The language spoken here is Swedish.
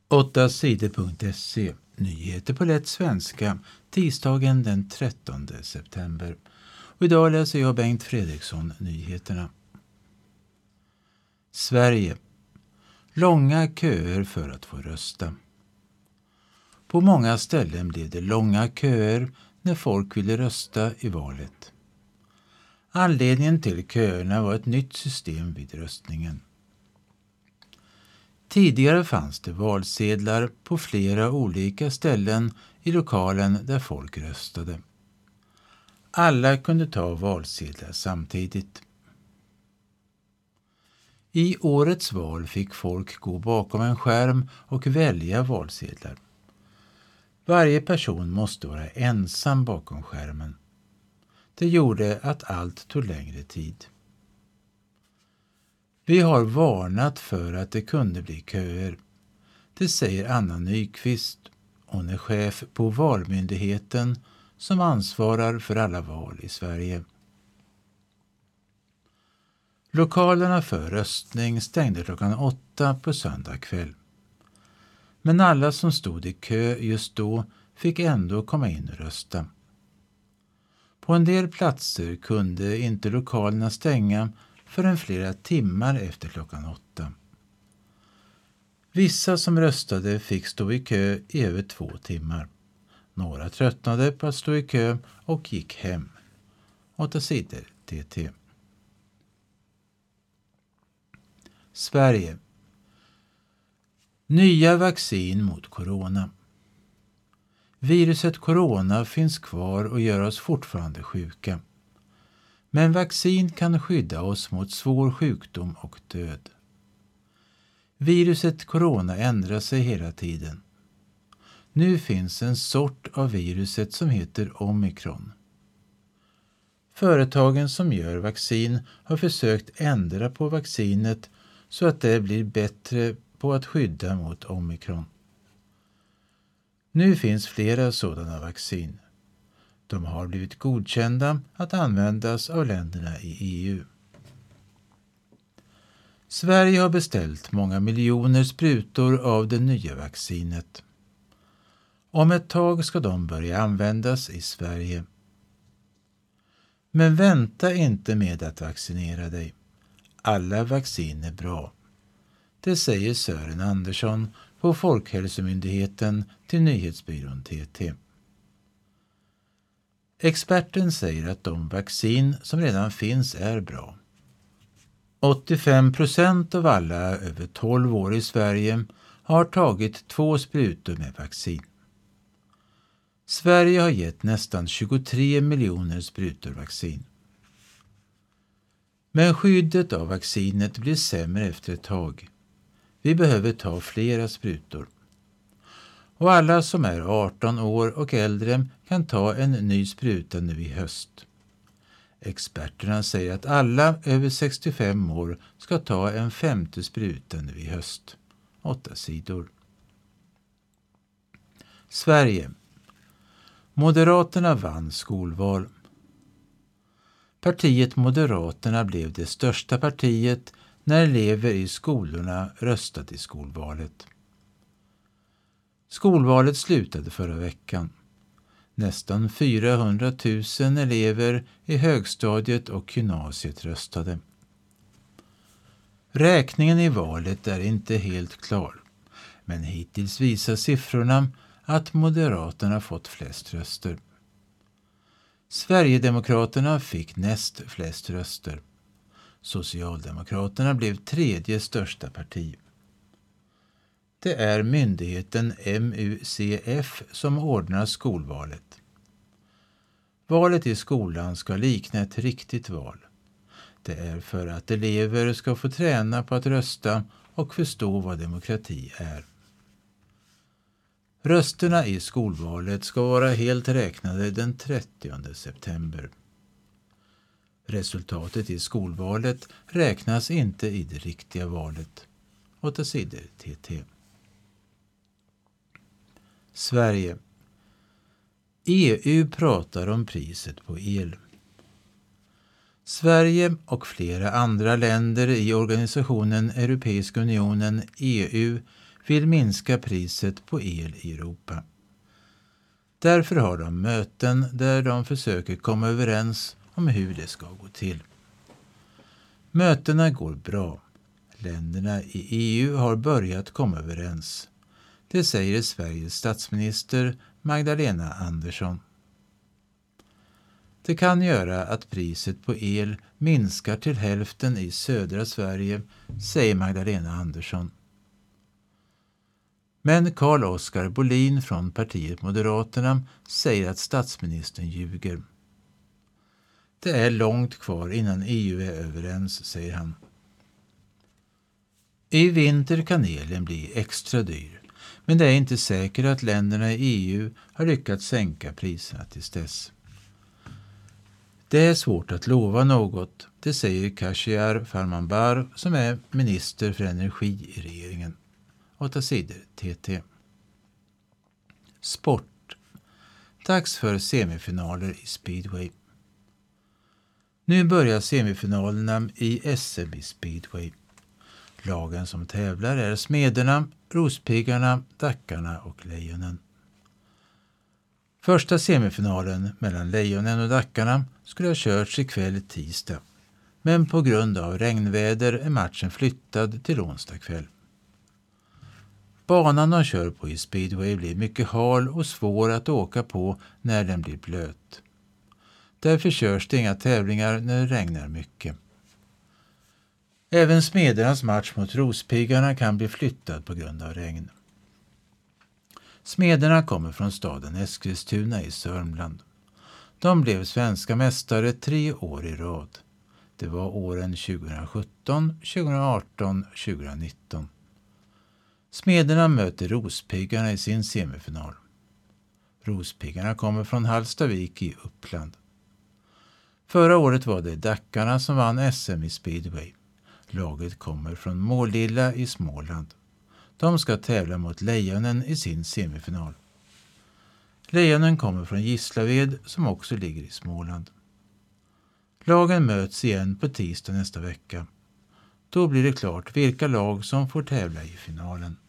8sidor.se. Nyheter på lätt svenska, tisdagen den 13 september. Och idag läser jag Bengt Fredriksson nyheterna. Sverige. Långa köer för att få rösta. På många ställen blev det långa köer när folk ville rösta i valet. Anledningen till köerna var ett nytt system vid röstningen. Tidigare fanns det valsedlar på flera olika ställen i lokalen där folk röstade. Alla kunde ta valsedlar samtidigt. I årets val fick folk gå bakom en skärm och välja valsedlar. Varje person måste vara ensam bakom skärmen. Det gjorde att allt tog längre tid. Vi har varnat för att det kunde bli köer. Det säger Anna Nyqvist. Hon är chef på Valmyndigheten som ansvarar för alla val i Sverige. Lokalerna för röstning stängde klockan 8 på söndag kväll. Men alla som stod i kö just då fick ändå komma in och rösta. På en del platser kunde inte lokalerna stänga förrän flera timmar efter klockan 8. Vissa som röstade fick stå i kö i över 2 timmar. Några tröttnade på att stå i kö och gick hem. 8 sidor TT. Sverige. Nya vaccin mot corona. Viruset corona finns kvar och gör oss fortfarande sjuka. Men vaccin kan skydda oss mot svår sjukdom och död. Viruset corona ändrar sig hela tiden. Nu finns en sort av viruset som heter omikron. Företagen som gör vaccin har försökt ändra på vaccinet så att det blir bättre på att skydda mot omikron. Nu finns flera sådana vaccin. De har blivit godkända att användas av länderna i EU. Sverige har beställt många miljoner sprutor av det nya vaccinet. Om ett tag ska de börja användas i Sverige. Men vänta inte med att vaccinera dig. Alla vaccin är bra. Det säger Sören Andersson på Folkhälsomyndigheten till nyhetsbyrån TT. Experten säger att de vaccin som redan finns är bra. 85% av alla över 12 år i Sverige har tagit 2 sprutor med vaccin. Sverige har gett nästan 23 miljoner sprutor vaccin. Men skyddet av vaccinet blir sämre efter ett tag. Vi behöver ta flera sprutor. Och alla som är 18 år och äldre kan ta en ny spruta nu i höst. Experterna säger att alla över 65 år ska ta en 5:e spruta nu i höst. 8 sidor. Sverige. Moderaterna vann skolval. Partiet Moderaterna blev det största partiet när elever i skolorna röstade i skolvalet. Skolvalet slutade förra veckan. Nästan 400 000 elever i högstadiet och gymnasiet röstade. Räkningen i valet är inte helt klar, men hittills visar siffrorna att Moderaterna fått flest röster. Sverigedemokraterna fick näst flest röster. Socialdemokraterna blev 3:e största parti. Det är myndigheten MUCF som ordnar skolvalet. Valet i skolan ska likna ett riktigt val. Det är för att elever ska få träna på att rösta och förstå vad demokrati är. Rösterna i skolvalet ska vara helt räknade den 30 september. Resultatet i skolvalet räknas inte i det riktiga valet. 8 sidor TT. Sverige. EU pratar om priset på el. Sverige och flera andra länder i organisationen Europeiska unionen, EU, vill minska priset på el i Europa. Därför har de möten där de försöker komma överens om hur det ska gå till. Mötena går bra. Länderna i EU har börjat komma överens. Det säger Sveriges statsminister Magdalena Andersson. Det kan göra att priset på el minskar till hälften i södra Sverige, säger Magdalena Andersson. Men Carl-Oskar Bolin från partiet Moderaterna säger att statsministern ljuger. Det är långt kvar innan EU är överens, säger han. I vinter kan elen bli extra dyr, men det är inte säkert att länderna i EU har lyckats sänka priserna tills dess. Det är svårt att lova något, det säger Khashayar Farmanbar som är minister för energi i regeringen. 8 sidor TT. Sport. Dags för semifinaler i speedway. Nu börjar semifinalerna i SM i speedway. Lagen som tävlar är Smederna, Rospiggarna, Dackarna och Lejonen. Första semifinalen mellan Lejonen och Dackarna skulle ha körts ikväll tisdag, men på grund av regnväder är matchen flyttad till onsdag kväll. Banan de kör på i speedway blir mycket hal och svår att åka på när den blir blöt. Därför körs det inga tävlingar när det regnar mycket. Även Smedernas match mot Rospiggarna kan bli flyttad på grund av regn. Smederna kommer från staden Eskilstuna i Sörmland. De blev svenska mästare 3 år i rad. Det var åren 2017, 2018 och 2019. Smederna möter Rospiggarna i sin semifinal. Rospiggarna kommer från Hallstavik i Uppland. Förra året var det Dackarna som vann SM i speedway. Laget kommer från Målilla i Småland. De ska tävla mot Lejonen i sin semifinal. Lejonen kommer från Gislaved som också ligger i Småland. Lagen möts igen på tisdag nästa vecka. Då blir det klart vilka lag som får tävla i finalen.